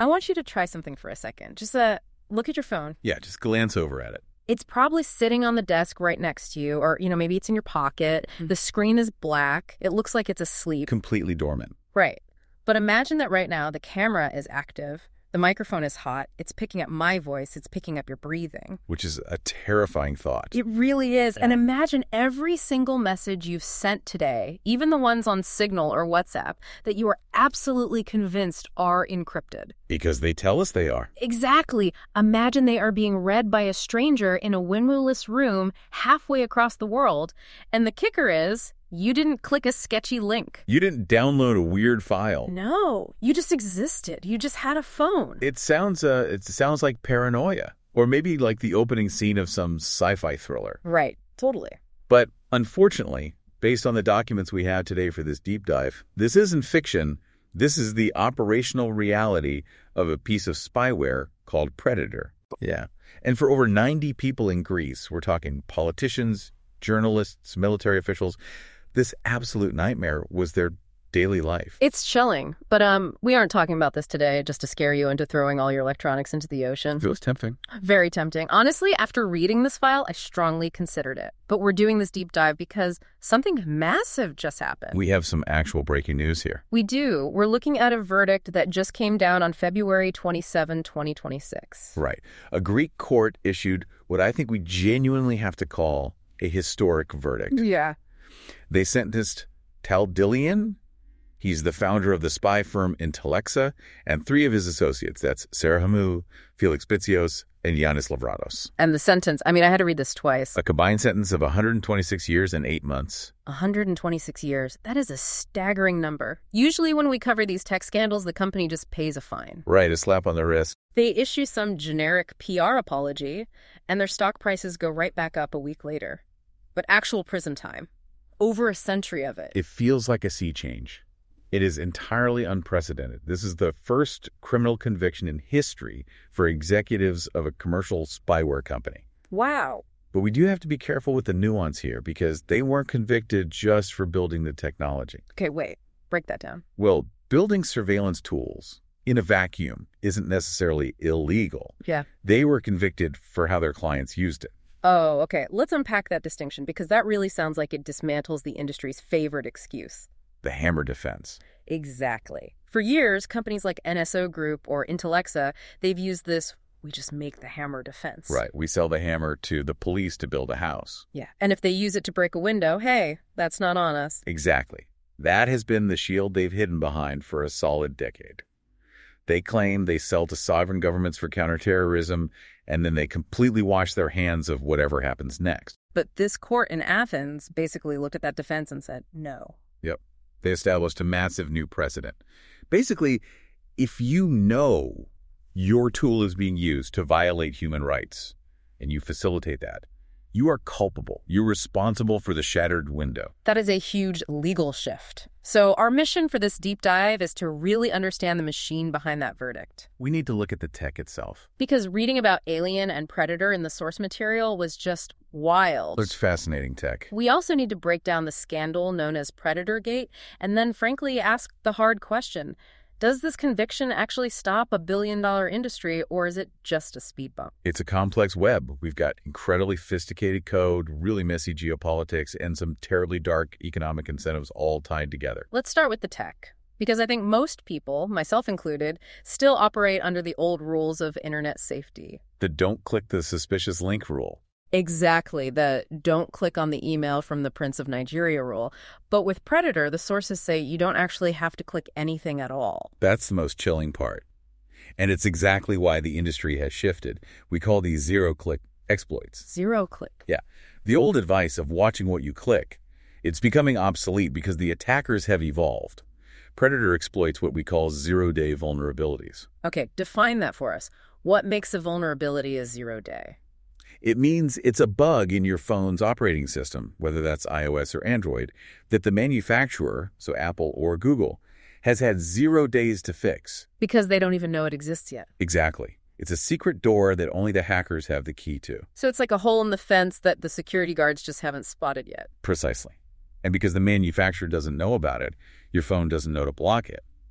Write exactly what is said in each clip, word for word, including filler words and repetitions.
I want you to try something for a second. Just uh, look at your phone. Yeah, just glance over at it. It's probably sitting on the desk right next to you, or, you know, maybe it's in your pocket. The screen is black. It looks like it's asleep. Completely dormant. Right. But imagine that right now the camera is active. The microphone is hot. It's picking up my voice. It's picking up your breathing. Which is a terrifying thought. It really is. Yeah. And imagine every single message you've sent today, even the ones on Signal or WhatsApp, that you are absolutely convinced are encrypted. Because they tell us they are. Exactly. Imagine they are being read by a stranger in a windowless room halfway across the world. And the kicker is, you didn't click a sketchy link. You didn't download a weird file. No, you just existed. You just had a phone. It sounds uh, it sounds like paranoia. Or maybe like the opening scene of some sci-fi thriller. Right, totally. But unfortunately, based on the documents we have today for this deep dive, this isn't fiction. This is the operational reality of a piece of spyware called Predator. Yeah. And for over ninety people in Greece, we're talking politicians, journalists, military officials, this absolute nightmare was their daily life. It's chilling, but um, we aren't talking about this today just to scare you into throwing all your electronics into the ocean. It was tempting. Very tempting. Honestly, after reading this file, I strongly considered it. But we're doing this deep dive because something massive just happened. We have some actual breaking news here. We do. We're looking at a verdict that just came down on February twenty-seventh, twenty twenty-six. Right. A Greek court issued what I think we genuinely have to call a historic verdict. Yeah. They sentenced Tal Dilian, he's the founder of the spy firm Intellexa, and three of his associates. That's Sarah Hamou, Felix Bitsios, and Yanis Lavratos. And the sentence, I mean, I had to read this twice. A combined sentence of one hundred twenty-six years and eight months. one hundred twenty-six years. That is a staggering number. Usually when we cover these tech scandals, the company just pays a fine. Right, a slap on the wrist. They issue some generic P R apology, and their stock prices go right back up a week later. But actual prison time. Over a century of it. It feels like a sea change. It is entirely unprecedented. This is the first criminal conviction in history for executives of a commercial spyware company. Wow. But we do have to be careful with the nuance here because they weren't convicted just for building the technology. Okay, wait. Break that down. Well, building surveillance tools in a vacuum isn't necessarily illegal. Yeah. They were convicted for how their clients used it. Oh, okay. Let's unpack that distinction because that really sounds like it dismantles the industry's favorite excuse. The hammer defense. Exactly. For years, companies like N S O Group or Intellexa, they've used this, we just make the hammer defense. Right. We sell the hammer to the police to build a house. Yeah. And if they use it to break a window, hey, that's not on us. Exactly. That has been the shield they've hidden behind for a solid decade. They claim they sell to sovereign governments for counterterrorism, and then they completely wash their hands of whatever happens next. But this court in Athens basically looked at that defense and said, no. Yep. They established a massive new precedent. Basically, if you know your tool is being used to violate human rights, and you facilitate that, you are culpable. You're responsible for the shattered window. That is a huge legal shift. So our mission for this deep dive is to really understand the machine behind that verdict. We need to look at the tech itself. Because reading about Alien and Predator in the source material was just wild. It's fascinating tech. We also need to break down the scandal known as Predatorgate and then, frankly, ask the hard question. Does this conviction actually stop a billion-dollar industry, or is it just a speed bump? It's a complex web. We've got incredibly sophisticated code, really messy geopolitics, and some terribly dark economic incentives all tied together. Let's start with the tech, because I think most people, myself included, still operate under the old rules of internet safety. The don't click the suspicious link rule. Exactly, the don't click on the email from the Prince of Nigeria rule. But with Predator, the sources say you don't actually have to click anything at all. That's the most chilling part. And it's exactly why the industry has shifted. We call these zero-click exploits. Zero click. Yeah. The old advice of watching what you click, it's becoming obsolete because the attackers have evolved. Predator exploits what we call zero-day vulnerabilities. Okay, define that for us. What makes a vulnerability a zero-day? It means it's a bug in your phone's operating system, whether that's iOS or Android, that the manufacturer, so Apple or Google, has had zero days to fix. Because they don't even know it exists yet. Exactly. It's a secret door that only the hackers have the key to. So it's like a hole in the fence that the security guards just haven't spotted yet. Precisely. And because the manufacturer doesn't know about it, your phone doesn't know to block it.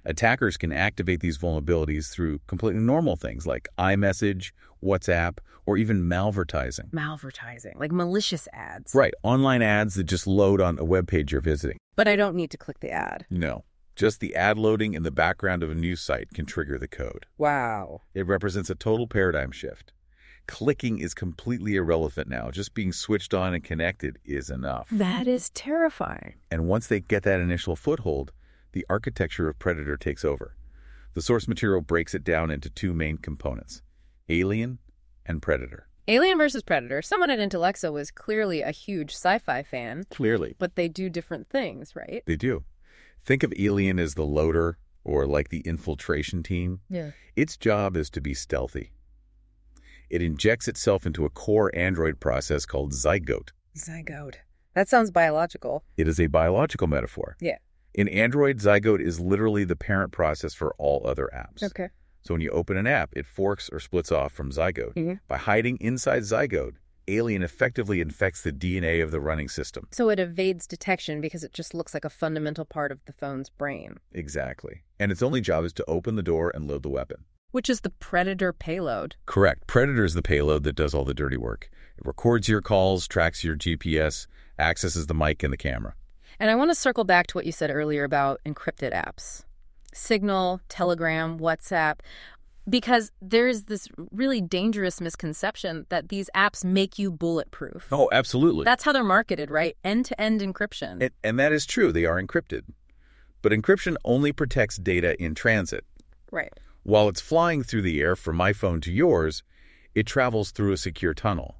Attackers can activate these vulnerabilities through completely normal things like iMessage, WhatsApp, or even malvertising. Malvertising, like malicious ads. Right, online ads that just load on a web page you're visiting. But I don't need to click the ad. No, just the ad loading in the background of a news site can trigger the code. Wow. It represents a total paradigm shift. Clicking is completely irrelevant now. Just being switched on and connected is enough. That is terrifying. And once they get that initial foothold, the architecture of Predator takes over. The source material breaks it down into two main components, Alien and Predator. Alien versus Predator. Someone at Intellexa was clearly a huge sci-fi fan. Clearly. But they do different things, right? They do. Think of Alien as the loader or like the infiltration team. Yeah. Its job is to be stealthy. It injects itself into a core android process called zygote. Zygote. That sounds biological. It is a biological metaphor. Yeah. In Android, zygote is literally the parent process for all other apps. Okay. So when you open an app, it forks or splits off from zygote. Mm-hmm. By hiding inside zygote, Alien effectively infects the D N A of the running system. So it evades detection because it just looks like a fundamental part of the phone's brain. Exactly. And its only job is to open the door and load the weapon. Which is the Predator payload. Correct. Predator is the payload that does all the dirty work. It records your calls, tracks your G P S, accesses the mic and the camera. And I want to circle back to what you said earlier about encrypted apps. Signal, Telegram, WhatsApp, because there's this really dangerous misconception that these apps make you bulletproof. Oh, absolutely. That's how they're marketed, right? End-to-end encryption. And, and that is true. They are encrypted. But encryption only protects data in transit. Right. While it's flying through the air from my phone to yours, it travels through a secure tunnel.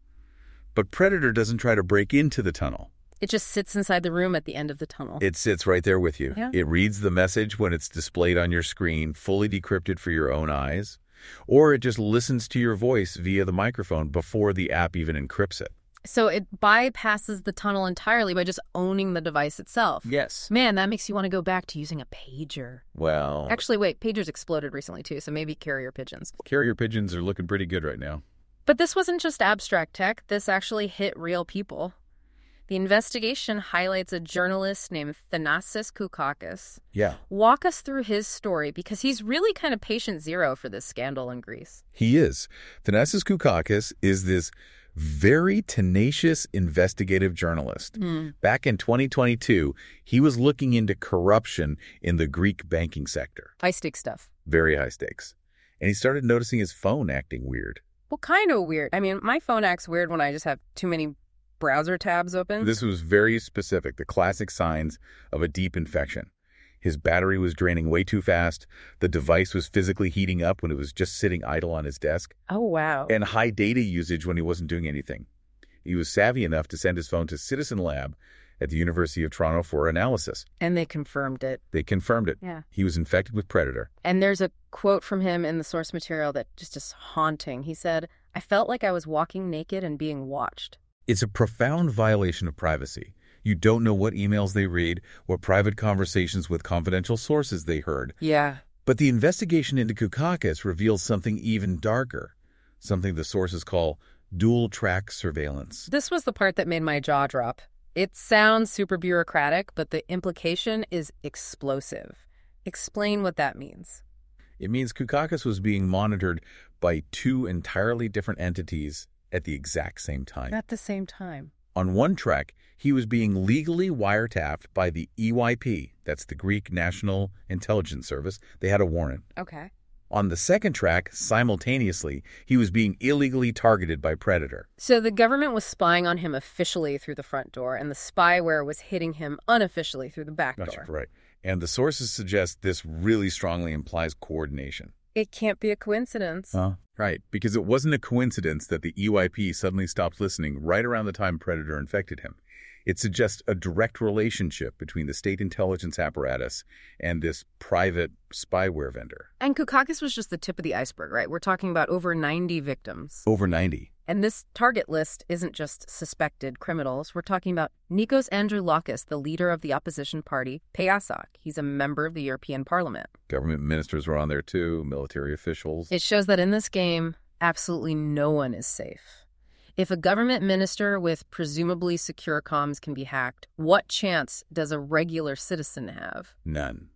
But Predator doesn't try to break into the tunnel. It just sits inside the room at the end of the tunnel. It sits right there with you. Yeah. It reads the message when it's displayed on your screen, fully decrypted for your own eyes, or it just listens to your voice via the microphone before the app even encrypts it. So it bypasses the tunnel entirely by just owning the device itself. Yes. Man, that makes you want to go back to using a pager. Well... Actually, wait, pagers exploded recently too, so maybe carrier pigeons. Carrier pigeons are looking pretty good right now. But this wasn't just abstract tech. This actually hit real people. The investigation highlights a journalist named Thanasis Koukakis. Yeah. Walk us through his story, because he's really kind of patient zero for this scandal in Greece. He is. Thanasis Koukakis is this very tenacious investigative journalist. Mm. Back in twenty twenty-two, he was looking into corruption in the Greek banking sector. High-stakes stuff. Very high stakes. And he started noticing his phone acting weird. Well, kind of weird. I mean, my phone acts weird when I just have too many browser tabs open. This was very specific, the classic signs of a deep infection. His battery was draining way too fast. The device was physically heating up when it was just sitting idle on his desk. Oh, wow. And high data usage when he wasn't doing anything. He was savvy enough to send his phone to Citizen Lab at the University of Toronto for analysis. And they confirmed it. They confirmed it. Yeah. He was infected with Predator. And there's a quote from him in the source material that just is haunting. He said, "I felt like I was walking naked and being watched." It's a profound violation of privacy. You don't know what emails they read, what private conversations with confidential sources they heard. Yeah. But the investigation into Koukakis reveals something even darker, something the sources call dual-track surveillance. This was the part that made my jaw drop. It sounds super bureaucratic, but the implication is explosive. Explain what that means. It means Koukakis was being monitored by two entirely different entities at the exact same time. At the same time. On one track, he was being legally wiretapped by the E Y P, that's the Greek National Intelligence Service. They had a warrant. Okay. On the second track, simultaneously, he was being illegally targeted by Predator. So the government was spying on him officially through the front door, and the spyware was hitting him unofficially through the back door. Gotcha, right. And the sources suggest this really strongly implies coordination. It can't be a coincidence. Huh? Right, because it wasn't a coincidence that the E Y P suddenly stopped listening right around the time Predator infected him. It suggests a direct relationship between the state intelligence apparatus and this private spyware vendor. And Koukakis was just the tip of the iceberg, right? We're talking about over ninety victims. Over ninety. And this target list isn't just suspected criminals. We're talking about Nikos Androulakis, the leader of the opposition party, PASOK. He's a member of the European Parliament. Government ministers were on there too, military officials. It shows that in this game, absolutely no one is safe. If a government minister with presumably secure comms can be hacked, what chance does a regular citizen have? None.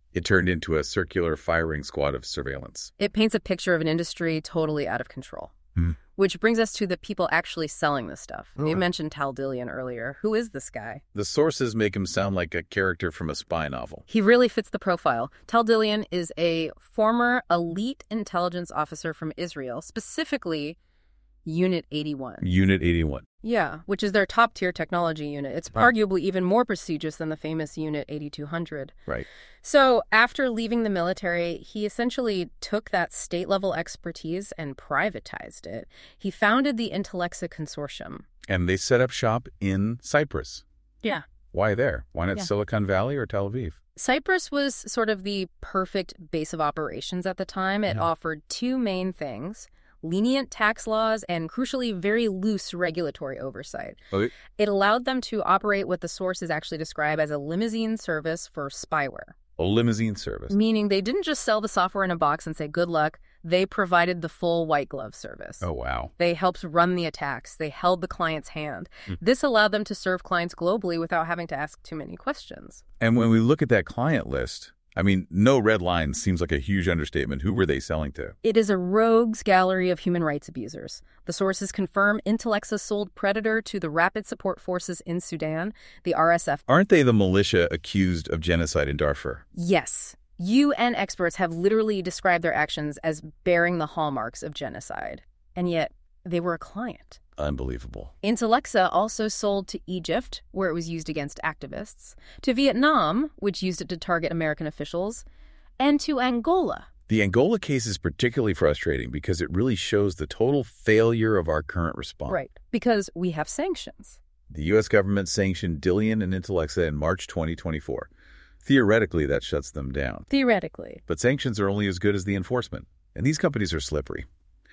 It turned into a circular firing squad of surveillance. It paints a picture of an industry totally out of control. Hmm. Which brings us to the people actually selling this stuff. Oh. You mentioned Tal Dillian earlier. Who is this guy? The sources make him sound like a character from a spy novel. He really fits the profile. Tal Dillian is a former elite intelligence officer from Israel, specifically Unit eighty-one. Unit eighty-one. Yeah, which is their top-tier technology unit. It's Wow. arguably even more prestigious than the famous Unit eighty-two hundred. Right. So after leaving the military, he essentially took that state-level expertise and privatized it. He founded the Intellexa Consortium. And they set up shop in Cyprus. Yeah. Why there? Why not Yeah. Silicon Valley or Tel Aviv? Cyprus was sort of the perfect base of operations at the time. It Yeah. offered two main things: lenient tax laws and, crucially, very loose regulatory oversight. Okay. It allowed them to operate what the sources actually describe as a limousine service for spyware, A limousine service. meaning they didn't just sell the software in a box and say, good luck. They provided the full white glove service. Oh, wow. They helped run the attacks. They held the client's hand. Mm. This allowed them to serve clients globally without having to ask too many questions. And when we look at that client list, I mean, no red lines seems like a huge understatement. Who were they selling to? It is a rogues gallery of human rights abusers. The sources confirm Intellexa sold Predator to the Rapid Support Forces in Sudan, the R S F. Aren't they the militia accused of genocide in Darfur? Yes. U N experts have literally described their actions as bearing the hallmarks of genocide. And yet, they were a client. Unbelievable. Intellexa also sold to Egypt, where it was used against activists, to Vietnam, which used it to target American officials, and to Angola. The Angola case is particularly frustrating because it really shows the total failure of our current response. Right, because we have sanctions. The U S government sanctioned Dillian and Intellexa in March twenty twenty-four. Theoretically, that shuts them down. Theoretically. But sanctions are only as good as the enforcement, and these companies are slippery.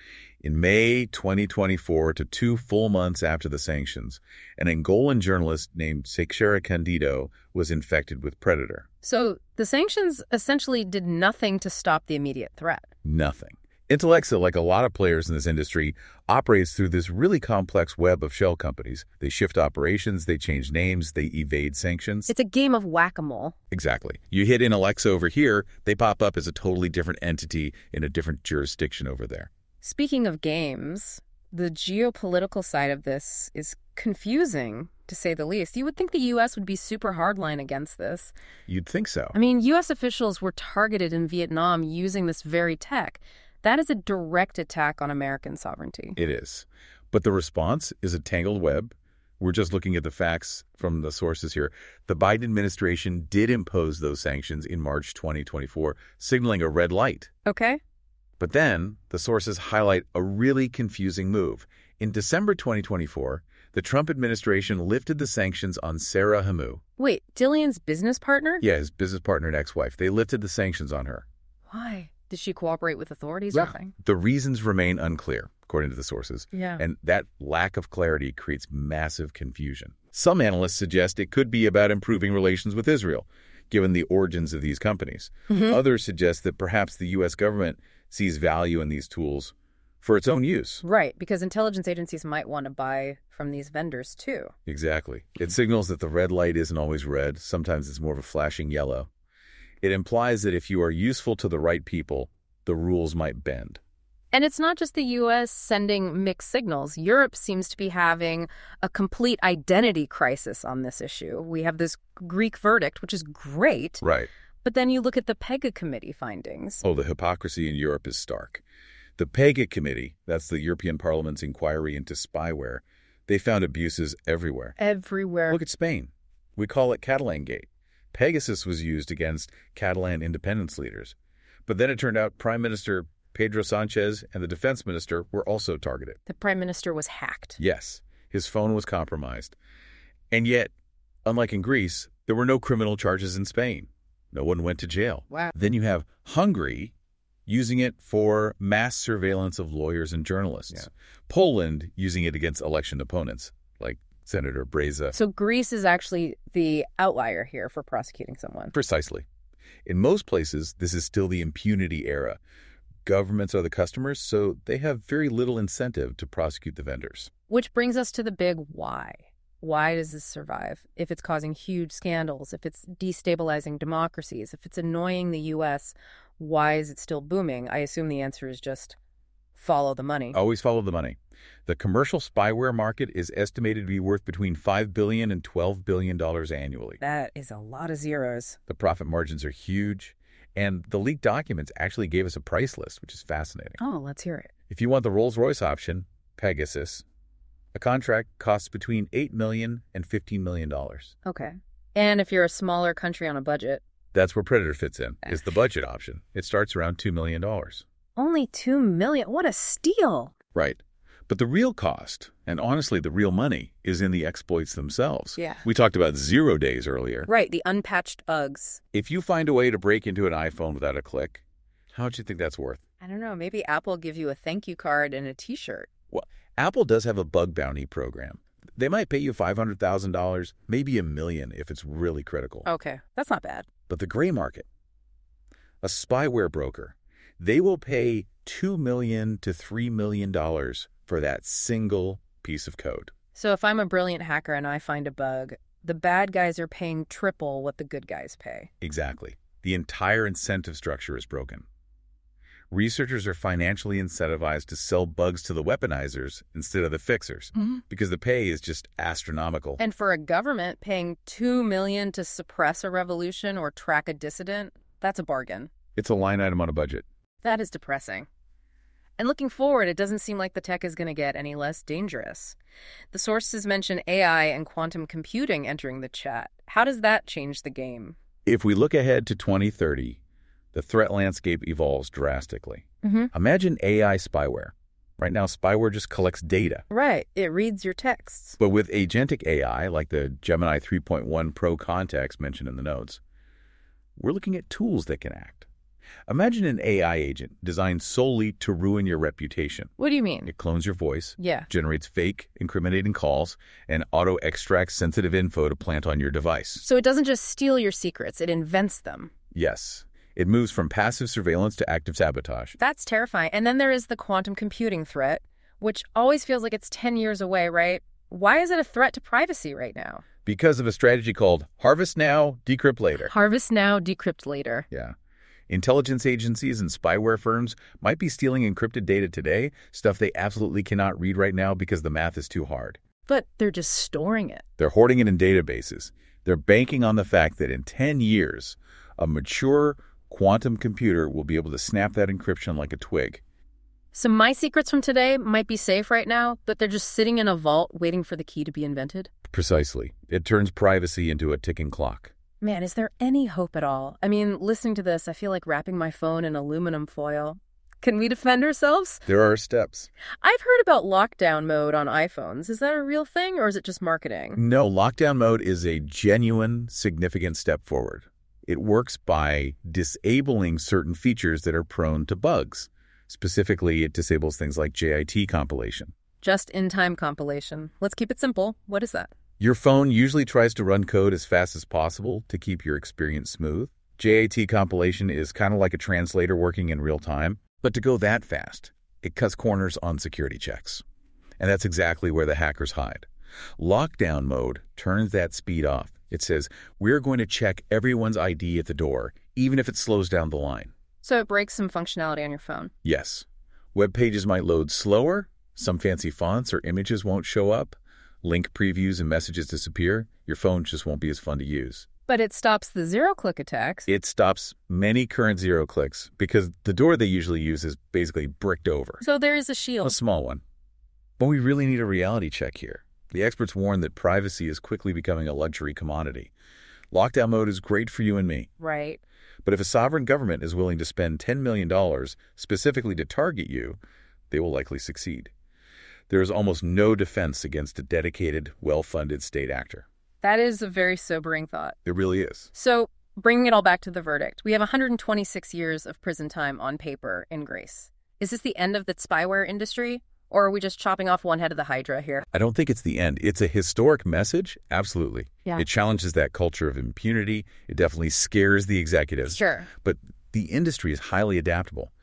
In May twenty twenty-four, to two full months after the sanctions, an Angolan journalist named Seixeira Candido was infected with Predator. So the sanctions essentially did nothing to stop the immediate threat. Nothing. Intellexa, like a lot of players in this industry, operates through this really complex web of shell companies. They shift operations, they change names, they evade sanctions. It's a game of whack-a-mole. Exactly. You hit Intellexa over here, they pop up as a totally different entity in a different jurisdiction over there. Speaking of games, the geopolitical side of this is confusing, to say the least. You would think the U S would be super hardline against this. You'd think so. I mean, U S officials were targeted in Vietnam using this very tech. That is a direct attack on American sovereignty. It is. But the response is a tangled web. We're just looking at the facts from the sources here. The Biden administration did impose those sanctions in March twenty twenty-four, signaling a red light. Okay. But then the sources highlight a really confusing move. In December twenty twenty-four, the Trump administration lifted the sanctions on Sarah Hamu. Wait, Dillian's business partner? Yeah, his business partner and ex-wife. They lifted the sanctions on her. Why? Did she cooperate with authorities Yeah. or something? The reasons remain unclear, according to the sources. Yeah. And that lack of clarity creates massive confusion. Some analysts suggest it could be about improving relations with Israel, given the origins of these companies. Mhm. Others suggest that perhaps the U S government sees value in these tools for its own use. Right, because intelligence agencies might want to buy from these vendors too. Exactly. It signals that the red light isn't always red. Sometimes it's more of a flashing yellow. It implies that if you are useful to the right people, the rules might bend. And it's not just the U S sending mixed signals. Europe seems to be having a complete identity crisis on this issue. We have this Greek verdict, which is great. Right. But then you look at the PEGA committee findings. Oh, the hypocrisy in Europe is stark. The PEGA committee, that's the European Parliament's inquiry into spyware, they found abuses everywhere. Everywhere. Look at Spain. We call it Catalan Gate. Pegasus was used against Catalan independence leaders. But then it turned out Prime Minister Pedro Sanchez and the defense minister were also targeted. The prime minister was hacked. Yes, his phone was compromised. And yet, unlike in Greece, there were no criminal charges in Spain. No one went to jail. Wow. Then you have Hungary using it for mass surveillance of lawyers and journalists. Yeah. Poland using it against election opponents, like Senator Breza. So Greece is actually the outlier here for prosecuting someone. Precisely. In most places, this is still the impunity era. Governments are the customers, so they have very little incentive to prosecute the vendors. Which brings us to the big why. Why does this survive? If it's causing huge scandals, if it's destabilizing democracies, if it's annoying the U S, why is it still booming? I assume the answer is just follow the money. Always follow the money. The commercial spyware market is estimated to be worth between five billion dollars and twelve billion dollars annually. That is a lot of zeros. The profit margins are huge, and the leaked documents actually gave us a price list, which is fascinating. Oh, let's hear it. If you want the Rolls-Royce option, Pegasus, a contract costs between eight million dollars and fifteen million dollars. Okay. And if you're a smaller country on a budget? That's where Predator fits in, is the budget option. It starts around two million dollars. Only two million dollars? What a steal! Right. But the real cost, and honestly the real money, is in the exploits themselves. Yeah. We talked about zero days earlier. Right, the unpatched bugs. If you find a way to break into an iPhone without a click, how much do you think that's worth? I don't know, maybe Apple will give you a thank you card and a t-shirt. Well, Apple does have a bug bounty program. They might pay you five hundred thousand dollars, maybe a million if it's really critical. Okay, that's not bad. But the gray market, a spyware broker, they will pay two million dollars to three million dollars for that single piece of code. So if I'm a brilliant hacker and I find a bug, the bad guys are paying triple what the good guys pay. Exactly. The entire incentive structure is broken. Researchers are financially incentivized to sell bugs to the weaponizers instead of the fixers, mm-hmm. because the pay is just astronomical. And for a government, paying two million dollars to suppress a revolution or track a dissident, that's a bargain. It's a line item on a budget. That is depressing. And looking forward, it doesn't seem like the tech is going to get any less dangerous. The sources mention A I and quantum computing entering the chat. How does that change the game? If we look ahead to twenty thirty, the threat landscape evolves drastically. Mm-hmm. Imagine A I spyware. Right now, spyware just collects data. Right. It reads your texts. But with agentic A I, like the Gemini three point one Pro context mentioned in the notes, we're looking at tools that can act. Imagine an A I agent designed solely to ruin your reputation. What do you mean? It clones your voice, yeah, generates fake, incriminating calls, and auto-extracts sensitive info to plant on your device. So it doesn't just steal your secrets, it invents them. Yes. It moves from passive surveillance to active sabotage. That's terrifying. And then there is the quantum computing threat, which always feels like it's ten years away, right? Why is it a threat to privacy right now? Because of a strategy called Harvest Now, Decrypt Later. Harvest Now, Decrypt Later. Yeah. Intelligence agencies and spyware firms might be stealing encrypted data today, stuff they absolutely cannot read right now because the math is too hard. But they're just storing it. They're hoarding it in databases. They're banking on the fact that in ten years, a mature quantum computer will be able to snap that encryption like a twig. So my secrets from today might be safe right now, but they're just sitting in a vault waiting for the key to be invented? Precisely. It turns privacy into a ticking clock. Man, is there any hope at all? I mean, listening to this, I feel like wrapping my phone in aluminum foil. Can we defend ourselves? There are steps. I've heard about lockdown mode on iPhones. Is that a real thing, or is it just marketing? No, lockdown mode is a genuine, significant step forward. It works by disabling certain features that are prone to bugs. Specifically, it disables things like J I T compilation. Just-in-time compilation. Let's keep it simple. What is that? Your phone usually tries to run code as fast as possible to keep your experience smooth. J I T compilation is kind of like a translator working in real time, but to go that fast, it cuts corners on security checks. And that's exactly where the hackers hide. Lockdown mode turns that speed off. It says, we're going to check everyone's I D at the door, even if it slows down the line. So it breaks some functionality on your phone? Yes. Web pages might load slower, some fancy fonts or images won't show up, link previews and messages disappear, your phone just won't be as fun to use. But it stops the zero-click attacks. It stops many current zero clicks because the door they usually use is basically bricked over. So there is a shield. A small one. But we really need a reality check here. The experts warn that privacy is quickly becoming a luxury commodity. Lockdown mode is great for you and me. Right. But if a sovereign government is willing to spend ten million dollars specifically to target you, they will likely succeed. There is almost no defense against a dedicated, well-funded state actor. That is a very sobering thought. It really is. So, bringing it all back to the verdict, we have one hundred twenty-six years of prison time on paper in Grace. Is this the end of the spyware industry? Or are we just chopping off one head of the Hydra here? I don't think it's the end. It's a historic message. Absolutely. Yeah. It challenges that culture of impunity. It definitely scares the executives. Sure. But the industry is highly adaptable.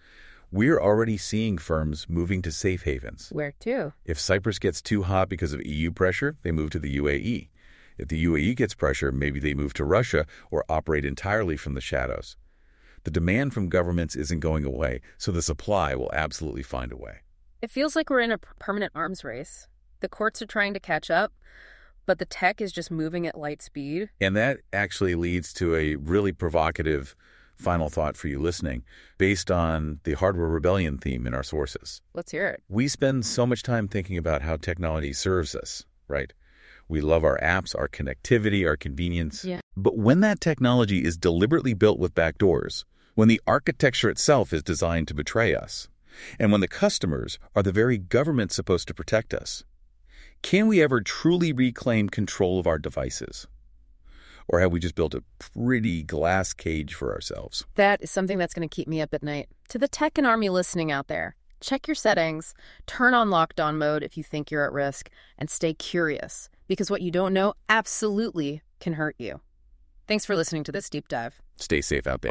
We're already seeing firms moving to safe havens. Where to? If Cyprus gets too hot because of E U pressure, they move to the U A E. If the U A E gets pressure, maybe they move to Russia or operate entirely from the shadows. The demand from governments isn't going away, so the supply will absolutely find a way. It feels like we're in a permanent arms race. The courts are trying to catch up, but the tech is just moving at light speed. And that actually leads to a really provocative final thought for you listening, based on the hardware rebellion theme in our sources. Let's hear it. We spend so much time thinking about how technology serves us, right? We love our apps, our connectivity, our convenience. Yeah. But when that technology is deliberately built with backdoors, when the architecture itself is designed to betray us, and when the customers are the very government supposed to protect us, can we ever truly reclaim control of our devices? Or have we just built a pretty glass cage for ourselves? That is something that's going to keep me up at night. To the tech and army listening out there, check your settings, turn on lockdown mode if you think you're at risk, and stay curious, because what you don't know absolutely can hurt you. Thanks for listening to this deep dive. Stay safe out there.